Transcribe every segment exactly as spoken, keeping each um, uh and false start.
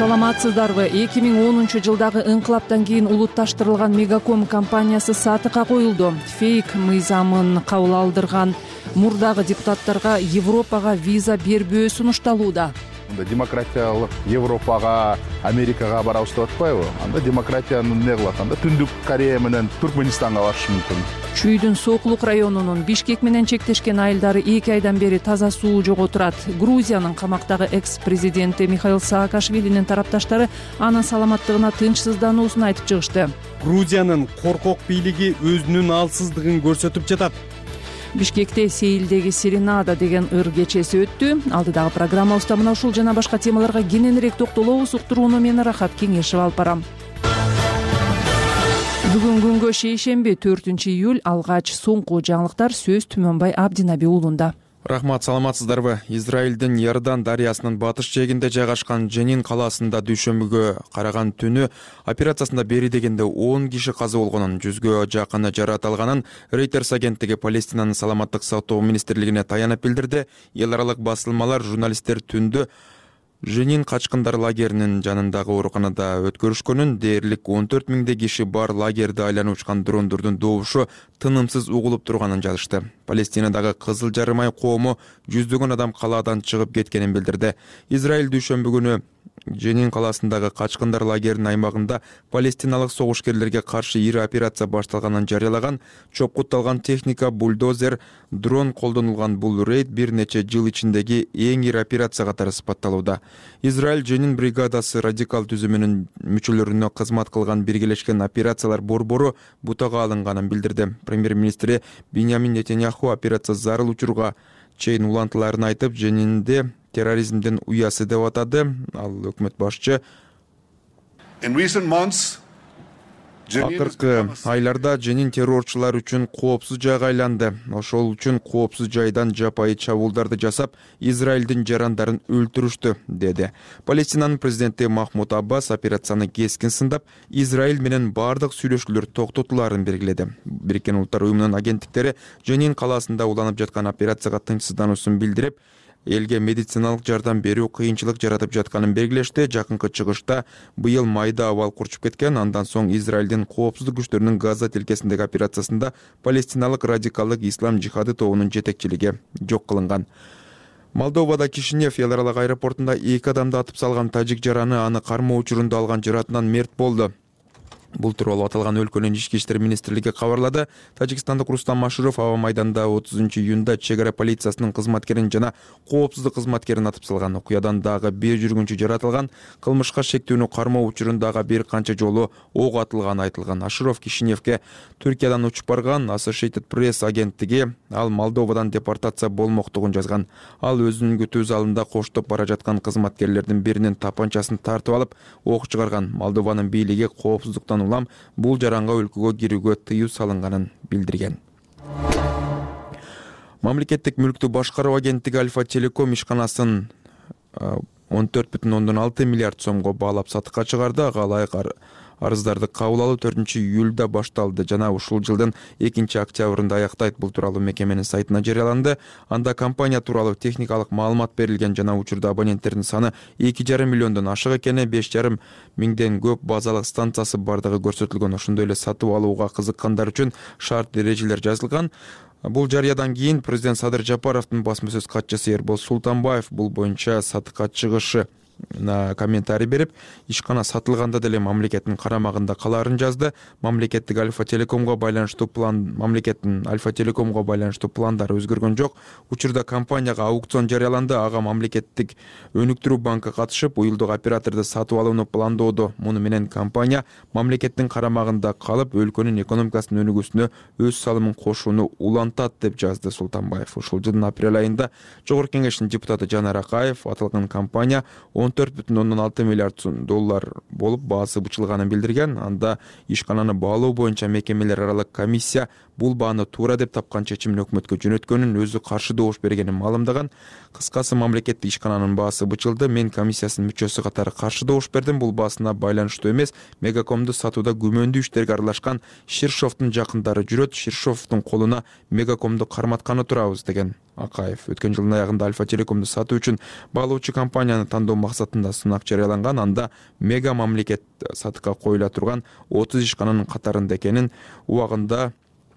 саламатсыздарбы? эки миң онунчу жылдагы ыңкылаптан кийин улутташтырылган Мегаком компаниясы сатыкка коюлду. Фейк мыйзамын кабыл алдырган мурдагы депутаттарга Европага виза бербөө сунушталууда. Демократиялык Европага, Америкага барабыз деп атпайбы? Анда демократияны эмне кылат? Анда Түндүк Корея менен Туркменистанга барышы мүмкүн. Чүйдүн Сокулук районунун Бишкек менен чектешкен айылдары эки айдан бери таза суу жоготурат. Грузиянын камактагы экс-президенти Михаил Саакашвилинин тарапташтары анын саламаттыгына тынчсыздануусун айтып чыгышты. Грузиянын коркок бийлиги өзүнүн алсыздыгын көрсөтүп жатат. Бишкекте Сейилдеги Серенада деген ыр кечеси өттү. Алдыдагы программабызда мына ушул жана башка темаларга кененирээк токтолобуз. Уктурууну мен Рахат Кеңешев алып барам. Бүгүн күнгө шейшемби төртүнчү июль алгач соңку жаңылыктар сөз Түмөнбай Абдинаби уулунда. Рахмат, саламатсыздарбы? Израилдин Иордан дарыясынын батыш жээгинде жайгашкан Женин калаасында дүйшөмбүгө караган түнү операциясында бери дегенде он киши каза болгонун, жүзгө жакыны жаракат алганын Reuters агенттиги Палестинанын саламаттык сактоо министрлигине таянып билдирди. Эл аралык басылмалар журналисттер түндө Женин качкындар лагеринин жанындагы ооруканада өткөрүшкөнүн, дээрлик он төрт миңдей киши бар лагерди айланып учкан дрондордун добушу тынымсыз угулуп турганын жазышты. Палестинадагы Кызыл жарым ай коому жүздөгөн адам калаадан чыгып кеткенин билдирди. Израиль дүйшөмбү күнү Женин калаасындагы качкындар лагеринин аймагында палестиналык согушкерлерге каршы ири операция башталганын жарыялаган. Чопкутталган техника, бульдозер, дрон колдонулган бул рейд бир нече жыл ичиндеги эң ири операция катары сыпатталууда. Израиль Женин бригадасы радикал түзүмүнүн мүчөлөрүнө кызмат кылган биргелешкен операциялар борбору бутага алынганын билдирди. Премьер-министри Биньямин Нетаньяху операция зарыл учурга чейин улантыларын айтып, Женинде терроризмдин уясы деп атады. Ал өкмөт башчы акыркы айларда Женин террорчулар үчүн коопсуз жайга айланды. Ошол үчүн коопсуз жайдан жапайы чабуулдарды жасап, Израилдин жарандарын өлтүрүштү, деди. Палестинанын президенти Махмуд Аббас операцияны кескин сындап, Израиль менен бардык сүйлөшүүлөр токтотуларын белгиледи. Бириккен Улуттар уюмунун агенттиктери Женин калаасында уланып жаткан операцияга тынчсыздануусун билдирип, элге медициналык жардам берүү кыйынчылык жаратып жатканын белгилешти. Жакынкы чыгышта быйыл майда абал курчуп кеткен. Андан соң Израилдин коопсуздук күчтөрүнүн Газа тилкесиндеги операциясында палестиналык радикалдык ислам жихады тобунун жетекчилиги жок кылынган. Молдовада Кишинев эл аралык аэропортунда эки адамды атып салган тажик жараны аны кармоо учурунда алган жаратынан мерт болду. Бул тууралуу аталган өлкөнүн ички иштер министрлиги кабарлады. Тажикстандык Рустам Машуров аба майданда отузунчу июнда чек ара полициясынын кызматкерин жана коопсуздук кызматкерин атып салган. Окуядан дагы бир жүргүнчү жаратылган. Кылмышка шектүүнү кармоо учурундагы бир канча жолу ок атылганы айтылган. Ашуров Кишиневке Түркиядан учуп барган. Associated Press агенттиги ал Молдовадан депортация болмоктугун жазган. Ал өзүнүн күтүү залында коштоп бара жаткан кызматкерлердин биринин тапанчасын тартып алып ок чыгарган. Молдованын бийлиги коопсуздуктан улам бул жаранга өлкөгө кирүүгө тыюу салынганын билдирген. Мамлекеттик мүлктү башкаруу агенттиги Альфа Телеком ишканасын он төрт бүтүн ондон алты миллиард сомго баалап сатыкка чыгарды. Ага ылайык арыздарды кабыл алуу төртүнчү июлда башталды жана ушул жылдын экинчи октябрында аяктайт. Бул тууралуу мекеменин сайтына жарыяланды. Анда компания тууралуу техникалык маалымат берилген жана учурда абоненттердин саны эки жарым миллиондон ашык экени, беш жарым миңден көп базалык станциясы бардыгы көрсөтүлгөн. Ошондой эле сатып алууга кызыккандар үчүн шарт эрежелер жазылган. Бул жарыядан кийин президент Садыр Жапаровдун басма сөз катчысы Эрбол Султанбаев бул боюнча сатыкка чыгышы комментарий берип, ишкана сатылганда деле мамлекеттин карамагында каларын жазды. Мамлекеттик Альфа Телекомго байланыштуу план мамлекеттин Альфа Телекомго байланыштуу пландары өзгөргөн жок. Учурда компанияга аукцион жарыяланды. Ага мамлекеттик өнүктүрүү банкы катышып, уюлдук операторду сатып алууну пландоодо. Муну менен компания мамлекеттин карамагында калып, өлкөнүн экономикасынын өнүгүүсүнө өз салымын кошууну улантат, деп жазды Султанбаев. Ушул жылдын апрель айында Жогорку Кеңештин депутаты Жанар Акаев аталган компания он төрт бүтүн ондон алты миллиард доллар болуп баасы бычылганын билдирген. Анда ишкананы баалоо боюнча мекемелер аралык комиссия бул бааны туура деп тапкан чечимин өкмөткө жөнөткөнүн өзү каршы добуш бергенин маалымдаган. Кыскасы, мамлекеттик ишкананын баасы бычылды. Мен комиссиясынын мүчөсү катары каршы добуш бердим. Бул баасына байланыштуу эмес. Мегакомду сатууда күмөндүү иштерге аралашкан Ширшовдун жакындары жүрөт. Ширшовдун колуна Мегакомду карматканы турабыз, деген Акаев. Өткөн жылдын аягында Альфа Телекомду сатуу үчүн баалоочу компанияны тандоо максатында сынак жарыяланган. Анда Мега мамлекет сатыкка коюла турган отуз ишкананын катарында экенин, убагында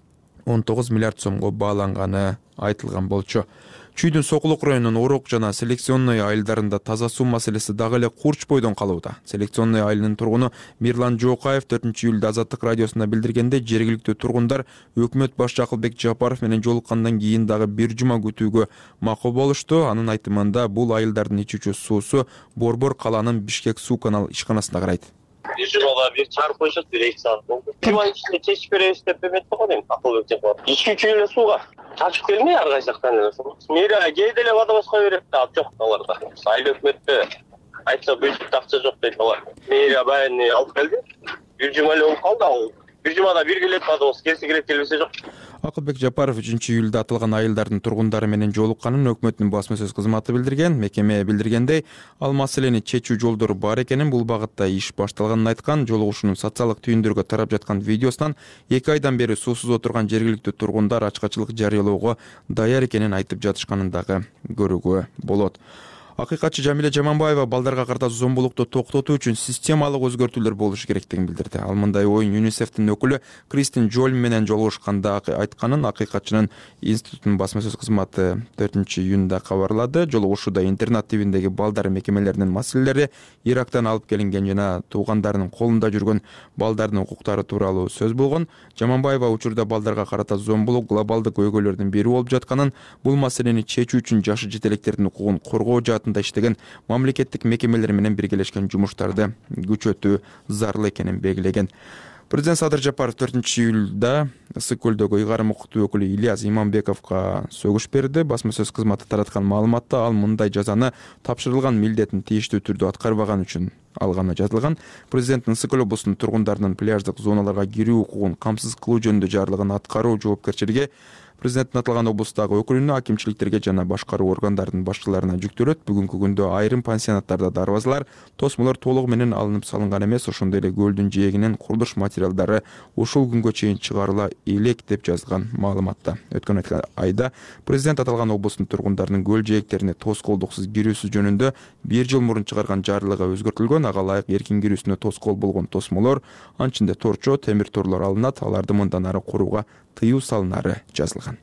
он тогуз миллиард сомго бааланганы айтылган болчу. Чүйдүн Сокулук районунун Орок жана Селекционный айылдарында таза суу маселеси дагы эле курч бойдон калууда. Селекционный айылынын тургуну Мирлан Жокаев төртүнчү июлда Азаттык радиосуна билдиргенде, жергиликтүү тургундар өкмөт башчы Акылбек Жапаров менен жолуккандан кийин дагы бир жума күтүүгө макул болушту. Анын айтымында, бул айылдардын ичүүчү суусу Борбор калаанын Бишкек суу канал ишканасына карайт. Bir jumada bir çarp koyacağız, bir iki saat oldu. Cuma içinde çeşit veririz de Mehmet Bakan'ın akıllı bir var. İki üç yıl suğa. Çarçık gelmiyor arkadaşlar. Mira geydele vada başka verip de çok dolarda. Sayılı hükümette aytsa büyük takça yok dedi var. Mira ben alıp geldi. Bir cumali olup kaldı. Bir cumada bir gilet vada olsun. Gerisi gilet gelmesi yok. Акылбек Жапаров үчүнчү июлда атылган айылдардын тургундары менен жолукканын өкмөттүн басма сөз кызматы билдирген. Мекеме билдиргендей, ал маселени чечүү жолдору бар экенин, бул багытта иш башталганын айткан. Жолугушуунун социалдык түйүндөргө тарап жаткан видеосунан эки айдан бери суусуз отурган жергиликтүү тургундар ачкачылык жарыялоого даяр экенин айтып жатышканын дагы көрүүгө болот. Акыйкатчы Жамиле Жаманбаева балдарга карата зомбулукту токтотуу үчүн системалык өзгөртүүлөр болушу керектигин билдирди. Ал мындай оюн ЮНИСЕФтин өкүлү Кристин Джоль менен жолугушканда айтканын Акыйкатчынын институтунун басма сөз кызматы төртүнчү июнда кабарлады. Жолугушууда интернат тибиндеги балдар мекемелеринин маселелери, Ирактан алып келинген жана туугандарынын колунда жүргөн балдардын укуктары тууралуу сөз болгон. Жаманбаева учурда балдарга карата зомбулук глобалдык көйгөйлөрдүн бири болуп жатканын, бул маселени чечүү үчүн жашы жетелектердин укугун коргоо жаатында иштеген мамлекеттик мекемелер менен биргелешкен жумуштарды күчөтүү зарыл экенин белгилеген. Президент Садыр Жапаров төртүнчү июлда Ысык көлдөгү ыйгарым укуктуу өкүлү Ильяс Иманбековго сөгүш берди. Басма сөз кызматы тараткан маалыматта ал мындай жазаны тапшырылган милдетин тийиштүү түрдө аткарбаган үчүн алганы жазылган. Президенттин Ысык көл облусунун тургундарынын пляждык зоналарга кирүү укугун камсыз кылуу жөнүндө жарлыгын аткаруу жоопкерчилиги президенттин аталган облустагы өкүлүнө, акимчиликтерге жана башкаруу органдарынын башчыларына жүктөлөт. Бүгүнкү күндө айрым пансионаттарда дарбазалар, тосмолор толугу менен алынып салынган эмес. Ошондой эле көлдүн жээгинен курулуш материалдары ушул күнгө чейин чыгарыла элек деп жазылган маалыматта. Өткөн айда президент аталган облустун тургундарынын көл жээктерине тоскоолдуксуз кирүүсү жөнүндө бир жыл мурун чыгарган жарлыгы өзгөртүлгөн. Ага ылайык эркин кирүүсүнө тоскоол болгон тосмолор, анчында торчо, темир торлор алынат, аларды мындан ары курууга тыюу салынары жазылган.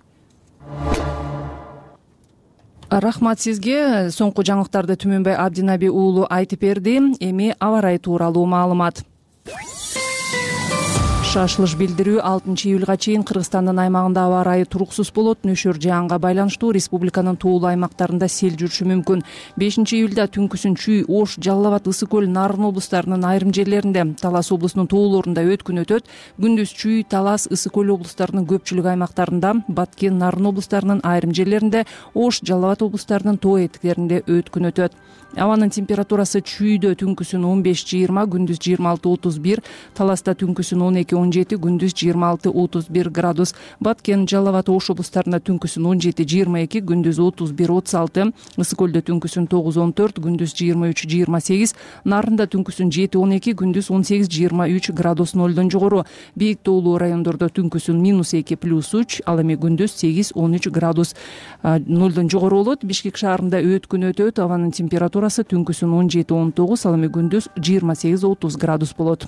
Рахмат сизге. Соңку жаңылыктарды Түмөнбай Абдинаби уулу айтып берди. Эми аба ырайы тууралуу маалымат. Шашылыш билдирүү алтынчы июлга чейин Кыргызстандын аймагында аба ырайы туруксуз болот. Нөшөр жаанга байланыштуу республиканын тоолуу аймактарында сел жүрүшү мүмкүн. бешинчи июлда түнкүсүн Чүй, Ош, Жалал Абад, Ысык көл, Нарын облустарынын айрым жерлеринде, Талас облусунун тоолорунда өткүн өтөт. Күндүз Чүй, Талас, Ысык көл облустарынын көпчүлүк аймактарында, Баткен, Нарын облустарынын айрым жерлеринде, Ош, Жалал Абад облустарынын тоо этиктеринде өткүн өтөт. Абанын температурасы Чүйдө түнкүсүн он беш жыйырма, күндүз жыйырма алты отуз бир, Таласта түнкүсүн он эки он жети, күндүз жыйырма алты отуз бир градус, Баткен, Жалал Абад, Ош облустарында түнкүсүн он жети жыйырма эки, күндүз отуз бир отуз алты, Ысык көлдө түнкүсүн тогуз он төрт, күндүз жыйырма үч жыйырма сегиз, Нарында түнкүсүн жети он эки, күндүз он сегиз жыйырма үч градус нолдон жогору, бийик тоолуу райондордо түнкүсүн минус эки плюс үч, ал эми күндүз сегиз он үч градус нолдон жогору болот. Бишкек шаарында өткүн өтөт, абанын температурасы түнкүсүн он жети он тогуз, ал эми күндүз жыйырма сегиз отуз градус болот.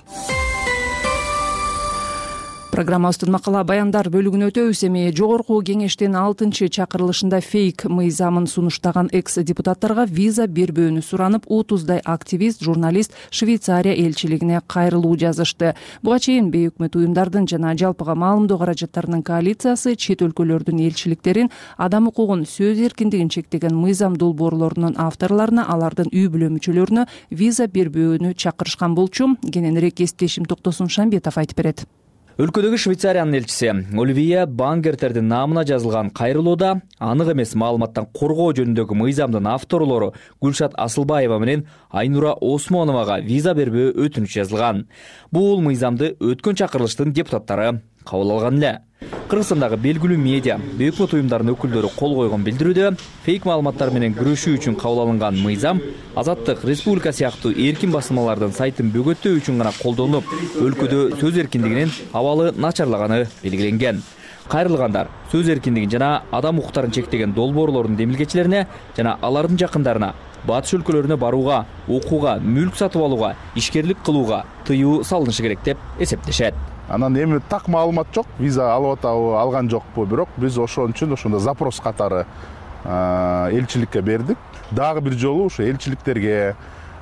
Программабыздын макала баяндар бөлүгүнө өтөбүз. Эми жогорку кеңештин алтынчы чакырылышында фейк мыйзамын сунуштаган экс депутаттарга виза бербөөнү суранып, отуздай активист, журналист Швейцария элчилигине кайрылуу жазышты. Буга чейин бейөкмөт уюмдардын жана жалпыга маалымдоо каражаттарынын коалициясы чет өлкөлөрдүн элчиликтерин адам укугун, сөз эркиндигин чектеген мыйзам долбоорлорунун авторлоруна, алардын үй бүлө мүчөлөрүнө виза бербөөнү чакырышкан болчу. Кененирээк кесиптешим Токтосун Шамбетов айтып берет. Өлкөдөгү Швейцариянын элчиси Оливия Бангертердин наамына жазылган кайрылууда анык эмес маалыматтан коргоо жөнүндөгү мыйзамдын авторлору Гүлшат Асылбаева менен Айнура Осмоновага виза бербөө өтүнүч жазылган. Бул мыйзамды өткөн чакырылыштын депутаттары кабыл алган эле. Кыргызстандагы белгилүү медиа, өкмөт уюмдарынын өкүлдөрү кол койгон билдирүүдө фейк маалыматтар менен күрөшүү үчүн кабыл алынган мыйзам Азаттык Республика сыяктуу эркин басмалардын сайтын бөгөттөө үчүн гана колдонулуп, өлкөдө сөз эркиндигинин абалы начарлаганы белгиленген. Кайрылгандар сөз эркиндигин жана адам укуктарын чектеген долбоорлордун демилгечилерине жана алардын жакындарына батыш өлкөлөрүнө барууга, окууга, мүлк сатып алууга, ишкерлик кылууга тыюу салынышы керек деп эсептешет. Анан эми так маалымат жок, виза алып атабы, алган жокпу, бирок биз ошон үчүн ошондо запрос катары элчиликке бердик. Дагы бир жолу ошо элчиликтерге,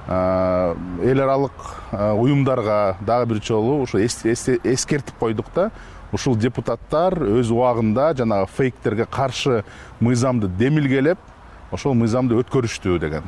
эл аралык уюмдарга дагы бир жолу ошо эскертип койдук да. Ушул депутаттар өз убагында жанагы фейктерге каршы мыйзамды демилгелеп, ошол мыйзамды өткөрүштү деген.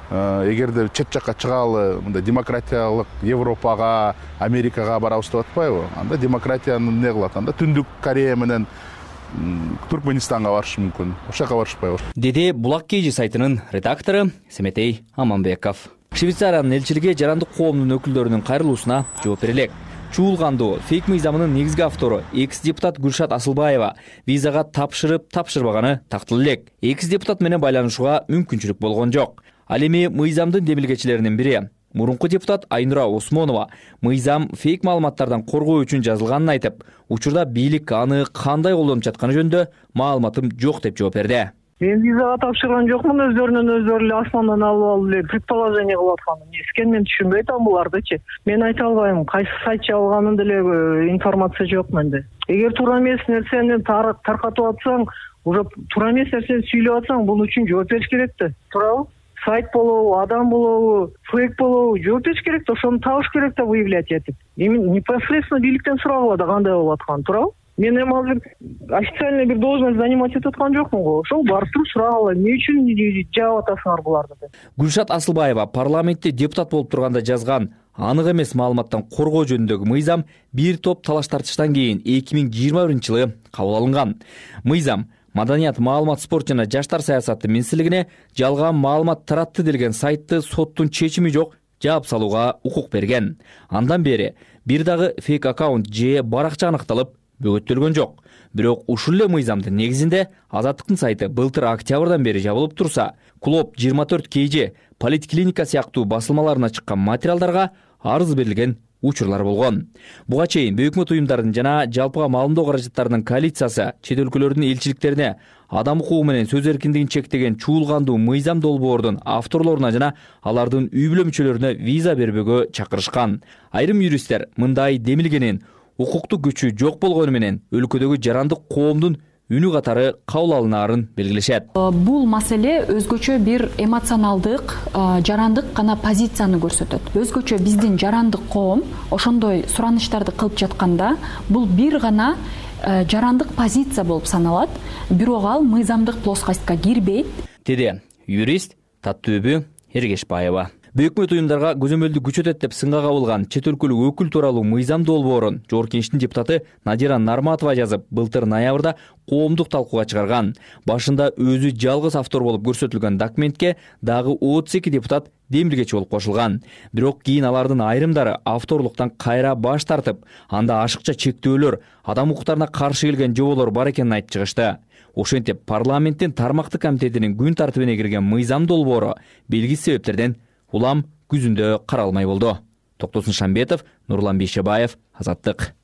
Эгерде чет жакка чыгалы, мындай демократиялык Европага, Америкага барабыз деп атпайбы? Анда демократияны эмне кылат? Анда Түндүк Корея менен Туркменистанга барышы мүмкүн. Ошол жака барышпайбы? Деди Булак Кей Жи сайтынын редактору Семетей Аманбеков. Швейцариянын элчилиги жарандык коомдун өкүлдөрүнүн кайрылуусуна жооп берелек. Чуулгандуу фейк мыйзамынын негизги автору экс-депутат Гүлшат Асылбаева визага тапшырып тапшырбаганы тактылуу элек. Экс-депутат менен байланышууга мүмкүнчүлүк болгон жок. Ал эми мыйзамдын демилгечилеринин бири мурунку депутат Айнура Осмонова мыйзам фейк маалыматтардан коргоо үчүн жазылганын айтып, учурда бийлик аны кандай колдонуп жатканы жөнүндө маалыматым жок деп жооп берди. Мен визага тапшырган жокмун, өздөрүнөн өздөрү эле асмандан алып алып эле предположение кылып атканы. Эскен мен түшүнбөй атам булардычы. Мен айта албайм, кайсы сайт жабылганын деле информация жок менде. Эгер туура эмес нерсени таркатып атсаң, уже туура эмес нерсени сүйлөп атсаң, бул үчүн жооп бериш керек да. Туурабы? Сайт болобу, адам болобу, фейк болобу, жооп бериш керек да, ошону табыш керек да выявлять этип. Эми непосредственно бийликтен сурагыла да кандай болуп атканын, туурабы? Мен эми азыр официальный бир должность занимать этип аткан жокмун го. Ошол барып туруп сурагыла, эмне үчүн жаап атасыңар буларды деп. Гүлшат Асылбаева парламентте депутат болуп турганда жазган анык эмес маалыматтан коргоо жөнүндөгү мыйзам бир топ талаш тартыштан кийин эки миң жыйырма биринчи жылы кабыл алынган. Мыйзам Маданият, маалымат, спорт жана жаштар саясаты министрлигине жалган маалымат таратты делген сайтты соттун чечими жок жаап салууга укук берген. Андан бери бир дагы фейк аккаунт же баракча аныкталып бөгөттөлгөн жок. Бирок ушул эле мыйзамдын негизинде Азаттыктын сайты былтыр октябрдан бери жабылып турса, Клуб жыйырма төрт кей жи, Политклиника сыяктуу басылмаларына чыккан материалдарга арыз берилген учурлар болгон. Буга чейин өкмөт уюмдарынын жана жалпыга маалымдоо каражаттарынын коалициясы чет өлкөлөрдүн элчиликтерине адам укугу менен сөз эркиндигин чектеген чуулгандуу мыйзам долбоордун авторлоруна жана алардын үй бүлө мүчөлөрүнө виза бербөөгө чакырышкан. Айрым юристтер мындай демилгенин укуктук күчү жок болгону менен өлкөдөгү жарандык коомдун үнү катары кабыл алынаарын белгилешет. Бул маселе өзгөчө бир эмоционалдык, жарандык гана позицияны көрсөтөт. Өзгөчө биздин жарандык коом ошондой сураныштарды кылып жатканда, бул бир гана жарандык позиция болуп саналат, бирок ал мыйзамдык плоскостька кирбейт, деди юрист Таттөбү Эргешбаева. Өкмөт уюмдарга көзөмөлдү күчөтөт деп сынга кабылган чет өлкөлүк өкүл тууралуу мыйзам долбоорун Жогорку Кеңештин депутаты Надира Нарматова жазып, былтыр ноябрда коомдук талкууга чыгарган. Башында өзү жалгыз автор болуп көрсөтүлгөн документке дагы отуз эки депутат демилгечи болуп кошулган. Бирок кийин алардын айрымдары авторлуктан кайра баш тартып, анда ашыкча чектөөлөр, адам укуктарына каршы келген жоболор бар экенин айтып чыгышты. Ошентип парламенттин тармактык комитетинин күн тартибине кирген мыйзам долбоору белгисиз себептерден улам күзүндө каралмай болду. Токтосун Шамбетов, Нурлан Бейшебаев, Азаттык.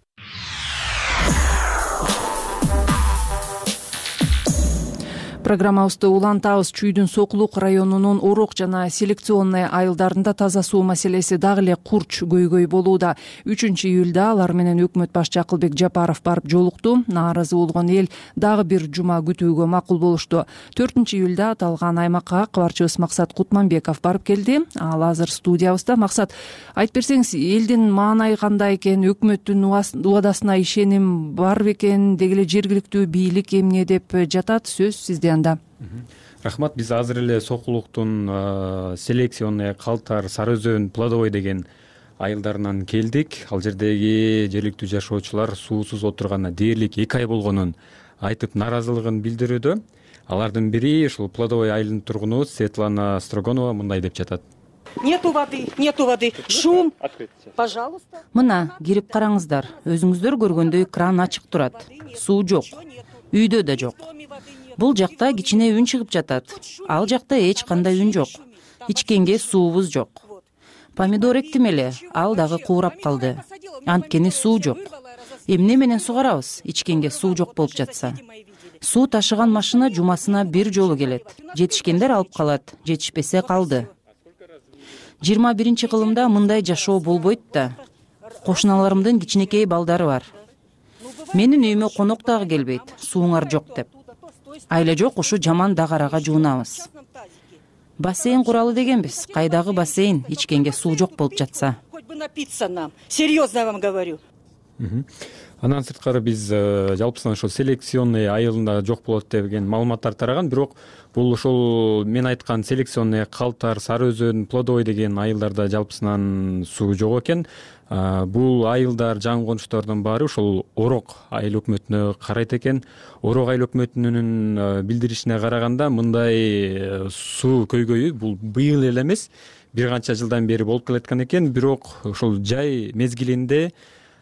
Программабызды улантабыз. Чүйдүн Сокулук районунун Орок жана селекционный айылдарында таза суу маселеси дагы эле курч көйгөй болууда. үчүнчү июлда алар менен өкмөт башчы Акылбек Жапаров барып жолукту. Нааразы болгон эл дагы бир жума күтүүгө макул болушту. төртүнчү июлда аталган аймакка кабарчыбыз Максат Кутманбеков барып келди. Ал азыр студиябызда. Максат, айтып берсеңиз, элдин маанайы кандай экен, өкмөттүн убадасына ишеним бар бекен, деги эле жергиликтүү бийлик эмне деп жатат, сөз сизде. Рахмат, биз азыр эле Сокулуктун селекционный Калтар, Сары Өзөн, Плодовой деген айылдарынан келдик. Ал жердеги жергиликтүү жашоочулар суусуз отурганына дээрлик эки ай болгонун айтып нааразылыгын билдирүүдө. Алардын бири ушул Плодовой айылынын тургуну Светлана Строгонова мындай деп жатат. Нету воды, нету воды. Шум. Пожалуйста. Мына кирип караңыздар. Өзүңүздөр көргөндөй кран ачык турат. Суу жок. Үйдө да жок. Бул жакта кичине үн чыгып жатат. Ал жакта эч кандай үн жок. Ичкенге суубуз жок. Помидор эктим эле, ал дагы куурап калды. Анткени суу жок. Эмне менен сугарабыз? Ичкенге суу жок болуп жатса. Суу ташыган машина жумасына бир жолу келет. Жетишкендер алып калат, жетишпесе калды. жыйырма биринчи кылымда мындай жашоо болбойт да. Кошуналарымдын кичинекей балдары бар. Менин үйүмө конок дагы келбейт, сууңар жок деп. Айла жок, ушу жаман дагарага жуунабыз. Бассейн куралы дегенбиз. Кайдагы бассейн, ичкенге суу жок болуп жатса. Хоть бы напиться нам. Серьезно вам говорю. Андан сырткары биз жалпысынан ошол селекционный айылында жок болот деген маалыматтар тараган, бирок бул ошол мен айткан селекционный Калтар, Сары Өзөн, Плодовой деген айылдарда жалпысынан суу жок экен. Бул айылдар, жаңы конуштардын баары ошол Орок айыл өкмөтүнө карайт экен. Орок айыл өкмөтүнүн билдиришине караганда, мындай суу көйгөйү бул быйыл эле эмес, бир канча жылдан бери болуп келаткан экен, бирок ошол жай мезгилинде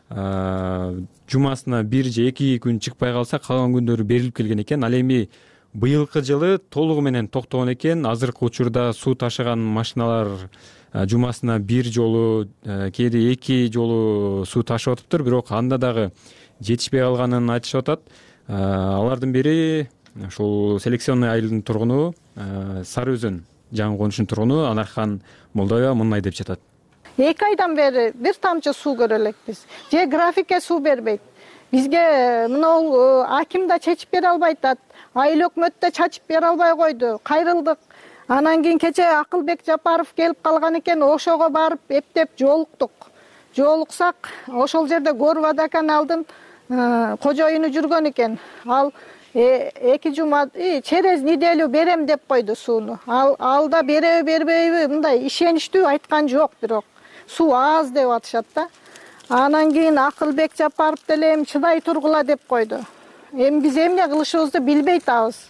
жумасына бир же эки күн чыкпай калса, калган күндөрү берилип келген экен. Ал эми быйылкы жылы толугу менен токтогон экен. Азыркы учурда суу ташыган машиналар жумасына бир жолу, кээде эки жолу суу ташып атыптыр, бирок анда дагы жетишпей калганын айтышып атат. Алардын бири ушул селекционный айылдын тургуну, Сары Өзөн жаңы конушунун тургуну Анархан Молдоева мындай деп жатат. Эки айдан бери бир тамчы суу көрө элекпиз. Же графикке суу бербейт. Бизге мына аким да чечип бере албайт, айыл өкмөт да чачып бере албай койду. Кайрылдык. Анан кийин кече Акылбек Жапаров келип калган экен, ошого барып эптеп жолуктук. Жолуксак, ошол жерде Горвода каналдын кожоюну жүргөн экен. Ал эки жума, через неделю берем деп койду сууну. Ал алда береби бербейби мындай ишеничтүү айткан жок, бирок суу аз деп атышат да. Анан кийин Акылбек Жапаров деле эми чыдай тургула деп койду. Эми биз эмне кылышыбызды билбей атабыз.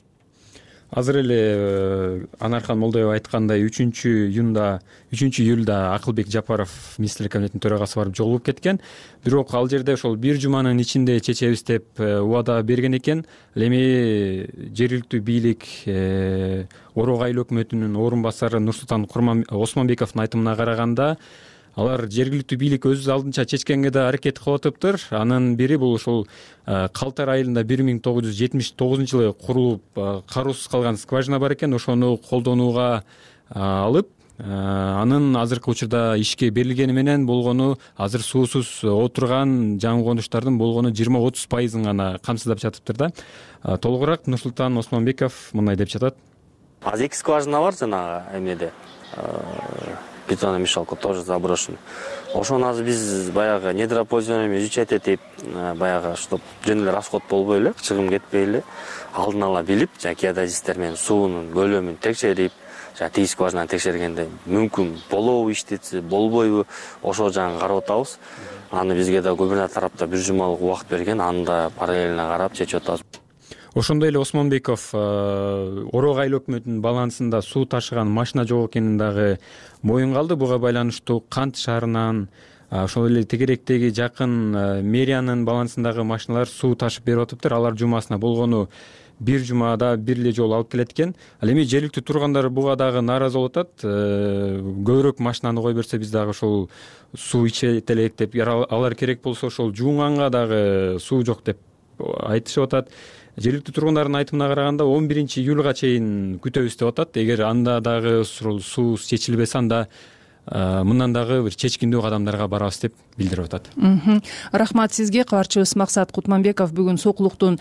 Азыр эле Анархан Молдоева айткандай үчүнчү июнда, үчүнчү июлда Акылбек Жапаров министрлер кабинетинин төрагасы барып жолугуп кеткен. Бирок ал жерде ошол бир жуманын ичинде чечебиз деп убада берген экен. Эми жергиликтүү бийлик Орок айыл өкмөтүнүн орун басары Нурсултан Осмонбековдун айтымына караганда, алар жергиликтүү бийлик өз алдынча чечкенге да аракет кылып атыптыр. Анын бири бул ошол Калтар айылында бир миң тогуз жүз жетимиш тогузунчу жылы курулуп кароосуз калган скважина бар экен, ошону колдонууга алып, анын азыркы учурда ишке берилгени менен болгону азыр суусуз отурган жаңы конуштардын болгону жыйырма отуз пайызын гана камсыздап жатыптыр да. Толугураак Нурсултан Осмонбеков мындай деп жатат. Аз эки скважина бар жанагы эмнеде. Бетономешалка тоже заброшен. Ошону азыр биз баягы недропользованиеме изучать этип, баягы чтоб жөн эле расход болбой эле, чыгым кетпей эле, алдын ала билип, жана геодезистер менен суунун көлөмүн текшерип, жана тиги скважинаны текшергенде мүмкүн болобу иштетсе, болбойбу, ошо жагын карап атабыз. Аны бизге да губернатор тарапта бир жумалык убакыт берген, аны да параллельно карап чечип атабыз. Ошондой эле Осмонбеков Орок айыл өкмөтүнүн балансында суу ташыган машина жок экенин дагы моюнга алды. Буга байланыштуу Кант шаарынан, ошол эле тегеректеги жакын мэриянын балансындагы машиналар суу ташып берип атыптыр. Алар жумасына болгону бир жумада бир эле жолу алып келет экен. Ал эми жергиликтүү тургандар буга дагы нааразы болуп атат. Көбүрөөк машинаны кое берсе биз дагы ошол суу ичет элек деп, алар керек болсо ошол жуунганга дагы суу жок деп айтышып атат. Жергиликтүү тургундардын айтымына караганда он биринчи июлга чейин күтөбүз деп атат. Эгер анда дагы суу чечилбесе, анда мындан дагы бир чечкиндүү кадамдарга барабыз деп билдирип атат. Рахмат сизге. Кабарчыбыз Максат Кутманбеков бүгүн сокулуктун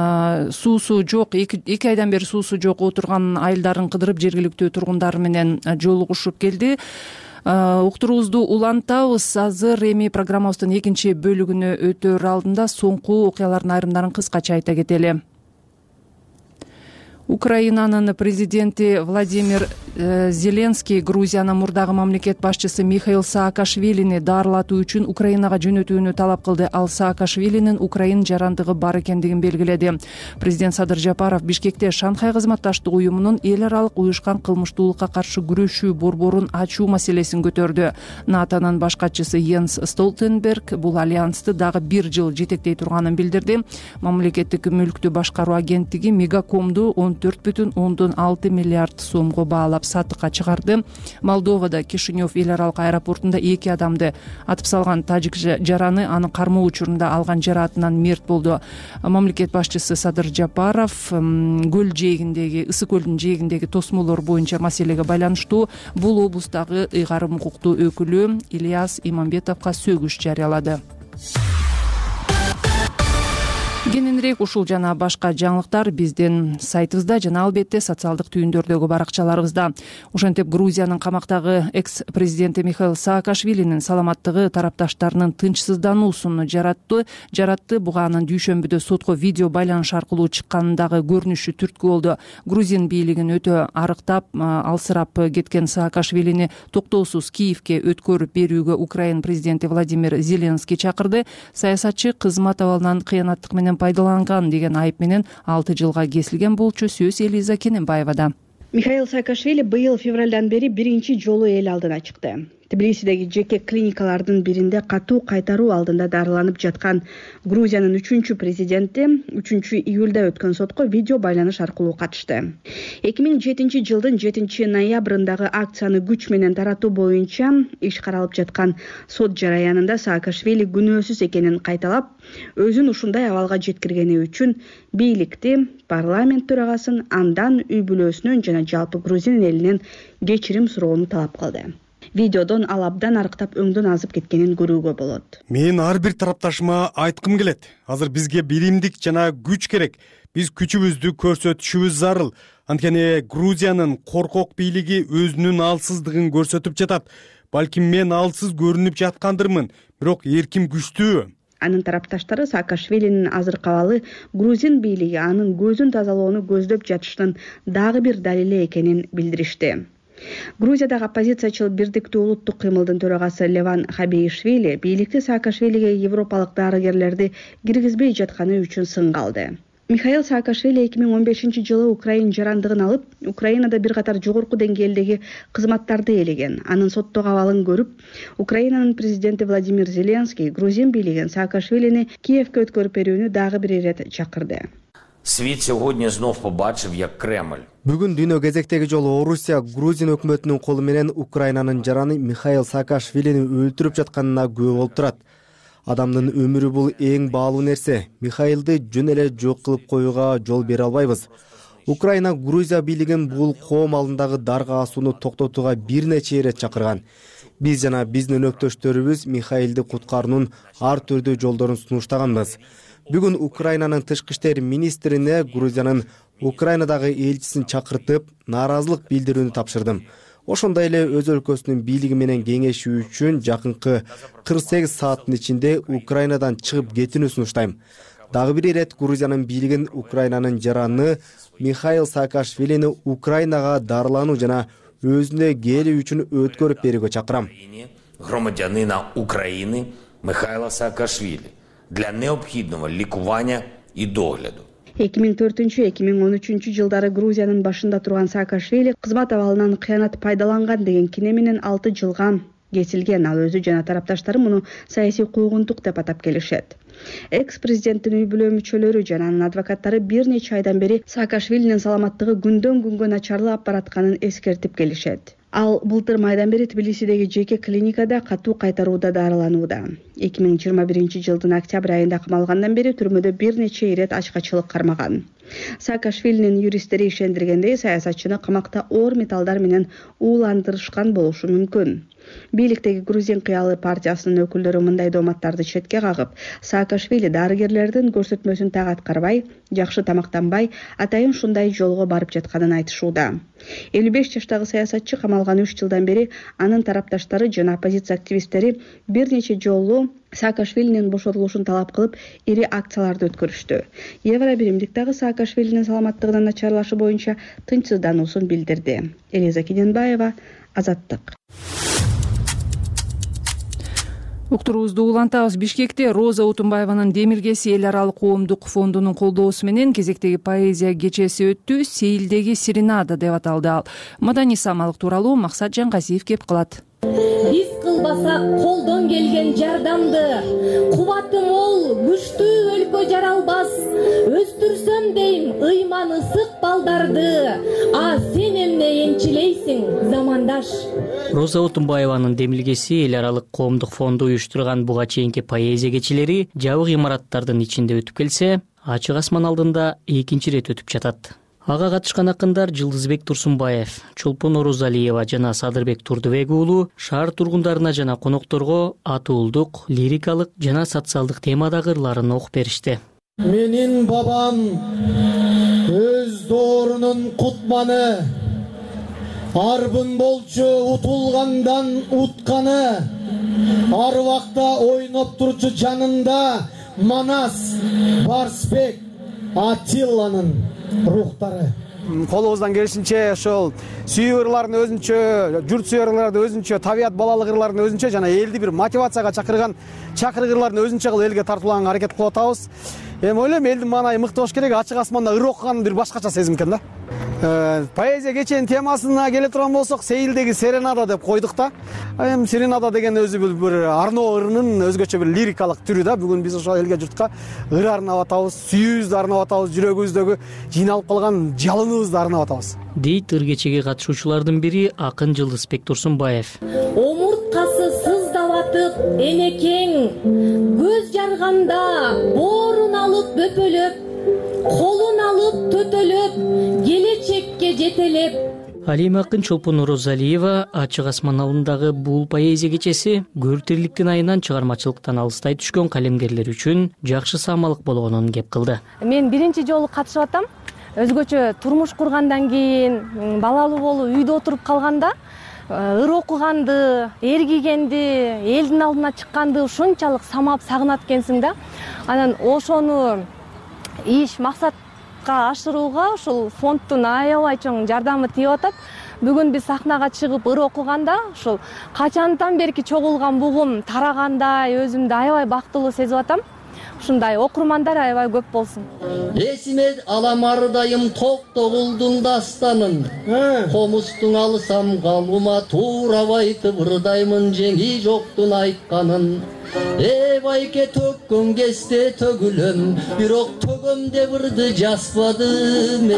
суусу жок, эки айдан бери суусу жок отурган айылдарын кыдырып жергиликтүү тургундар менен жолугушуп келди. Уктуруубузду улантабыз. Азыр эми программабыздын экинчи бөлүгүнө өтөр алдында соңку окуялардын айрымдарын кыскача айта кетели. Украинанын президенти Владимир Зеленский Грузиянын мурдагы мамлекет башчысы Михаил Саакашвилини дарылатуу үчүн Украинага жөнөтүүнү талап кылды. Ал Саакашвилинин Украин жарандыгы бар экендигин белгиледи. Президент Садыр Жапаров Бишкекте Шанхай кызматташтык уюмунун эл аралык уюшкан кылмыштуулукка каршы күрөшүү борборун ачуу маселесин көтөрдү. НАТОнун баш катчысы Йенс Столтенберг бул альянсты дагы бир жыл жетектей турганын билдирди. Мамлекеттик мүлктү башкаруу агенттиги Мегакомду он төрт бүтүн ондон алты миллиард сомго баалап сатыкка чыгарды. Молдовада Кишинев эл аралык аэропортунда эки адамды атып салган тажик жараны анын кармоо учурунда алган жараатынан мерт болду. Мамлекет башчысы Садыр Жапаров көл жээгиндеги ысык көлдүн жээгиндеги тосмолор боюнча маселеге байланыштуу бул облустагы ыйгарым укуктуу өкүлү Ильяс Имамбетовго сөгүш жарыялады. Кененирээк ушул жана башка жаңылыктар биздин сайтыбызда жана албетте социалдык түйүндөрдөгү баракчаларыбызда. Ошентип Грузиянын камактагы экс-президенти Михаил Саакашвилинин саламаттыгы тарапташтарынын тынчсыздануусун жаратты. Жаратты буга анын дүйшөмбүдө сотко видео байланыш аркылуу чыкканындагы көрүнүшү түрткү болду. Грузин бийлигин өтө арыктап, алсырап кеткен Саакашвилини токтоосуз Киевке өткөрүп берүүгө Украин президенти Владимир Зеленский чакырды. Саясатчы кызмат абалынан кыянаттык менен пайдаланган деген айып менен алты жылга кесилген болчу. Сөз Элиза Кененбаевада. Михаил Саакашвили быйыл февралдан бери биринчи жолу эл алдына чыкты. Тбилисидеги жеке клиникалардын биринде катуу кайтаруу алдында дарыланып жаткан Грузиянын үчүнчү президенти үчүнчү июлда өткөн сотко видео байланыш аркылуу катышты. эки миң жетинчи жылдын жетинчи ноябрындагы акцияны күч менен таратуу боюнча иш каралып жаткан сот жараянында Саакашвили күнөөсүз экенин кайталап, өзүн ушундай абалга жеткиргени үчүн бийликти, парламент төрагасын, андан үй бүлөсүнөн жана жалпы Грузин элинен кечирим суроону талап кылды. Видеодон ал абдан арыктап өңдөн азып кеткенин көрүүгө болот. Мен ар бир тарапташыма айткым келет. Азыр бизге биримдик жана күч керек. Биз күчүбүздү көрсөтүшүбүз зарыл. Анткени Грузиянын коркок бийлиги өзүнүн алсыздыгын көрсөтүп жатат. Балким мен алсыз көрүнүп жаткандырмын, бирок эрким күчтүү. Анын тарапташтары Саакашвилинин азыркы абалы грузин бийлиги анын көзүн тазалоону көздөп жатышынын дагы бир далили экенин билдиришти. Грузиядагы оппозициячыл бирдиктүү улуттук кыймылдын төрагасы Леван Хабиишвили бийликти Саакашвилиге европалык дарыгерлерди киргизбей жатканы үчүн сынга алды. Михаил Саакашвили эки миң он бешинчи жылы Украин жарандыгын алып, Украинада бир катар жогорку деңгээлдеги кызматтарды ээлеген. Анын соттогу абалын көрүп, Украинанын президенти Владимир Зеленский грузин бийлигин Саакашвилини Киевке өткөрүп берүүнү дагы бир ирет чакырды. Світ сьогодні знов побачив, як Кремль. Бүгүн дүйнө кезектеги жолу Орусия Грузин өкмөтүнүн колу менен Украинанын жараны Михаил Саакашвилини өлтүрүп жатканына күбө болуп турат. Адамдын өмүрү бул эң баалуу нерсе. Михаилди жөн эле жок кылып коюуга жол бере албайбыз. Украина Грузия бийлигин бул коом алдындагы дарга асууну токтотууга бир нече ирет чакырган. Биз жана биздин өнөктөштөрүбүз Михаилди куткаруунун ар түрдүү жолдорун сунуштаганбыз. Бүгүн Украинанын тышкы иштер министрине Грузиянын Украинадагы элчисин чакыртып, нааразылык билдирүүнү тапшырдым. Ошондой эле өз өлкөсүнүн бийлиги менен кеңешүү үчүн жакынкы кырк сегиз сааттын ичинде Украинадан чыгып кетүүнү сунуштайм. Дагы бир ирет Грузиянын бийлигин Украинанын жараны Михаил Саакашвилини Украинага дарылануу жана өзүнө келүү үчүн өткөрүп берүүгө чакырам. Громадянина України Михайла Саакашвілі для необхідного лікування і догляду. эки миң төртүнчү эки миң он үчүнчү жылдары Грузиянын башында турган Саакашвили кызмат абалынан кыянат пайдаланган деген кине менен алты жылга кесилген. Ал өзү жана тарапташтары муну саясий куугунтук деп атап келишет. Экс-президенттин үй бүлө мүчөлөрү жана анын адвокаттары бир нече айдан бери Саакашвилинин саламаттыгы күндөн күнгө начарлап баратканын эскертип келишет. Ал былтыр майдан бери Тбилисидеги жеке клиникада катуу кайтарууда дарыланууда. эки миң жыйырма биринчи жылдын октябрь айында камалгандан бери түрмөдө бир нече ирет ачкачылык кармаган. Саакашвилинин юристтери ишендиргендей, саясатчыны камакта оор металлдар менен ууландырышкан болушу мүмкүн. бийликтеги Грузин кыялы партиясынын өкүлдөрү мындай дооматтарды четке кагып, Саакашвили дарыгерлердин көрсөтмөсүн так аткарбай, жакшы тамактанбай, атайын ушундай жолго барып жатканын айтышууда. элүү беш жаштагы саясатчы камалган үч жылдан бери анын тарапташтары жана оппозиция активисттери бир нече жолу Саакашвилинин бошотулушун талап кылып, ири акцияларды өткөрүштү. Евро биримдик дагы Саакашвилинин саламаттыгынын начарлашы боюнча тынчсыздануусун билдирди. Элиза Кененбаева, Азаттык. Уктуруубузду улантабыз. Бишкекте Роза Отунбаеванын демилгеси эл аралык коомдук фондунун колдоосу менен кезектеги поэзия кечеси өттү. Сейилдеги серенада деп аталды ал. Маданий самалык тууралуу Максат Жангазиев кеп кылат. Биз кылбасак колдон келген жардамды, кубаты мол, күчтүү өлкө жаралбас. Өстүрсөм дейм ыйман ысык балдарды, а сен эмне энчилейсиң, замандаш. Роза Отунбаеванын демилгеси эл аралык коомдук фонду уюштурган буга чейинки поэзия кечелери жабык имараттардын ичинде өтүп келсе, ачык асман алдында экинчи ирет өтүп жатат. Ага катышкан акындар Жылдызбек Турсунбаев, Чолпон Орозалиева жана Садырбек Турдубек уулу шаар тургундарына жана конокторго атуулдук, лирикалык жана социалдык темадагы ырларын окуп беришти. Менин бабам өз доорунун кутманы, арбын болчу утулгандан утканы, ар убакта ойноп турчу жанында Манас, Барсбек, Атилланын рухтары. Колубуздан келишинче ошол сүйүү ырлардын өзүнчө, журт сүйүү ырлардын өзүнчө, табият балалык ырлардын өзүнчө жана элди бир мотивацияга чакырган чакырык ырлардын өзүнчө кылып элге тартуулаганга аракет кылып атабыз. Эми ойлойм элдин маанайы мыкты болуш керек, ачык асманда ыр окуган бир башкача сезим экен да. Поэзия кеченин темасына келе турган болсок, Сейилдеги серенада деп койдук да. Эми серенада деген өзү бир арноо ырынын өзгөчө бир лирикалык түрү да. Бүгүн биз ошол элге журтка ыр арнап атабыз, сүйүүбүздү арнап атабыз, жүрөгүбүздөгү жыйналып калган жалыныбызды арнап атабыз. Дейт ыр кечеге катышуучулардын бири акын Жылдызбек Турсунбаев. Омурткасы сыздап атып, энекең, көз жарганда боорун алып бөпөлөп, колун алып төтөлөп, келечекке жетелеп. Алима акын Чолпон Орозалиева ачык асман алдындагы бул поэзия кечеси көр тирликтин айынан чыгармачылыктан алыстай түшкөн калемгерлер үчүн жакшы самалык болгонун кеп кылды. Мен биринчи жолу катышып атам. Өзгөчө турмуш кургандан кийин, балалуу болуп үйдө отуруп калганда, ыр окуганды, эргигенди, элдин алдына чыкканды ушунчалык самап сагынат экенсиң да. Анан ошону иш максатка ашырууга ушул фонддун аябай чоң жардамы тийип атат. Бүгүн биз сахнага чыгып ыр окуганда ушул качандан берки чогулган бугум тарагандай өзүмдү аябай бактылуу сезип атам. Ушундай окурмандар аябай көп болсун. Эсиме алам ардайым Токтогулдун дастанын, комустун алсам калума туурап айтып ырдаймын жеңи жоктун айтканын. Э байке төккөн кезде төгүлөм, бирок төгөм деп ырды жазбадым.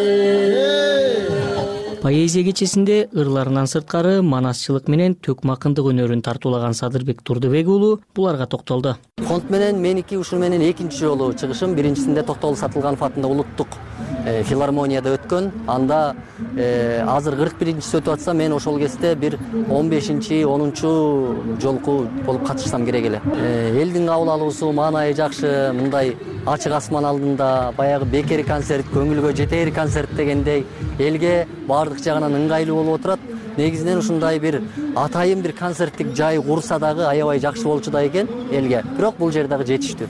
Поэзия кечесинде ырларынан сырткары манасчылык менен төкмакындык өнөрүн тартуулаган Садырбек Турдубек уулу буларга токтолду. Фонд менен меники ушул менен экинчи жолу чыгышым. Биринчисинде Токтогул Сатылганов атында улуттук филармонияда өткөн. Анда азыр кырк биринчиси өтүп атса, мен ошол кезде бир он бешинчи, онунчу жолку болуп катышсам керек эле. Элдин кабыл алуусу маанайы жакшы, мындай ачык асман алдында баягы бекер концерт, көңүлгө жетер концерт дегендей элге бардык жагынан ыңгайлуу болуп отурат. Негизинен ушундай бир атайын бир концерттик жай курса дагы аябай жакшы болчу да экен элге. Бирок бул жер дагы жетиштүү.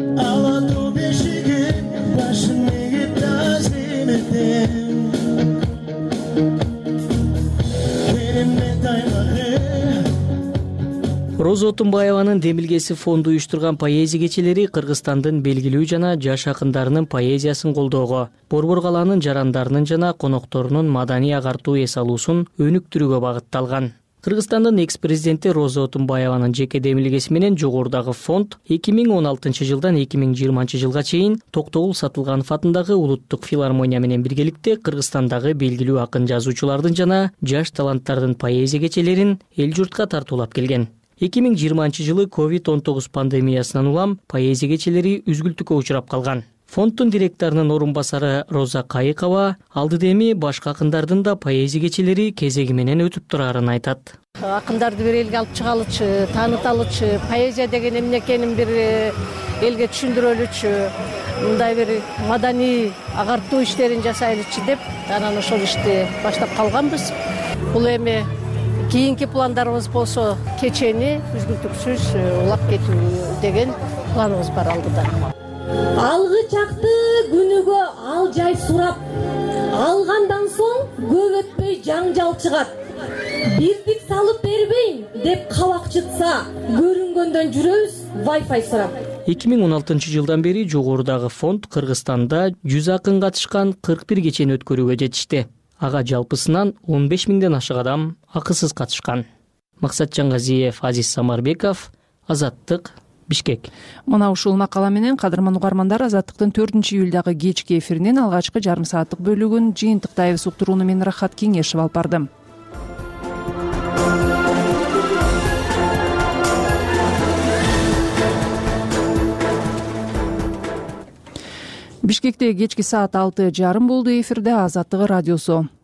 Роза Отунбаеванын демилгеси фонду уюштурган поэзия кечелери Кыргызстандын белгилүү жана жаш акындарынын поэзиясын колдоого, Борбор калаанын жарандарынын жана конокторунун маданий агартуу эс алуусун өнүктүрүүгө багытталган. Кыргызстандын экс-президенти Роза Отунбаеванын жеке демилгеси менен жогорудагы фонд эки миң он алтынчы жылдан эки миң жыйырманчы жылга чейин Токтогул Сатылганов атындагы улуттук филармония менен биргеликте Кыргызстандагы белгилүү акын жазуучулардын жана жаш таланттардын поэзия кечелерин эл журтка тартуулап келген. эки миң жыйырманчы жылы ковид он тогуз пандемиясынан улам поэзия кечелери үзгүлтүккө учурап калган. Фонддун директорунун орун басары Роза Кайыкова алдыда эми башка акындардын да поэзия кечелери кезеги менен өтүп турарын айтат. Акындарды бир элге алып чыгалычы, тааныталычы, поэзия деген эмне экенин бир элге түшүндүрөлүчү, мындай бир маданий агартуу иштерин жасайлычы деп анан ошол ишти баштап калганбыз. Бул эми кийинки пландарыбыз болсо кечени үзгүлтүксүз улап кетүү деген планыбыз бар алдыда. Алгы чакты күнүгө ал жай сурап, алгандан соң көп өтпөй жаңжал чыгат. Биздик салып бербейм деп кабак чытса, көрүнгөндөн жүрөбүз Wi-Fi сурап. эки миң он алтынчы жылдан бери жогорудагы фонд Кыргызстанда жүз акын катышкан кырк бир кечени өткөрүүгө жетишти. Ага жалпысынан он беш миңден ашык адам акысыз катышкан. Максатжан Газиев, Азиз Самарбеков, Азаттык, Бишкек. Мына ушул макала менен кадырман угармандар, Азаттыктын төртүнчү июлдагы кечки эфиринин алгачкы жарым сааттык бөлүгүн жыйынтыктайбыз. Уктурууну мен Рахат Кеңешев алып бардым. Бишкекте кечки саат алты жарым болду. Эфирде Азаттыгы радиосу.